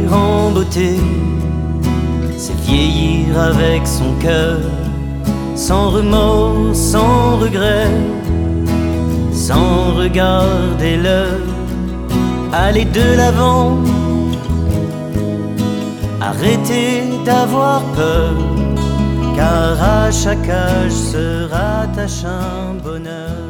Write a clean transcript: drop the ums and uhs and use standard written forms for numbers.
en beauté, c'est vieillir avec son cœur, sans remords, sans regret, sans regarder l'heure, aller de l'avant, arrêter d'avoir peur, car à chaque âge se rattache un bonheur.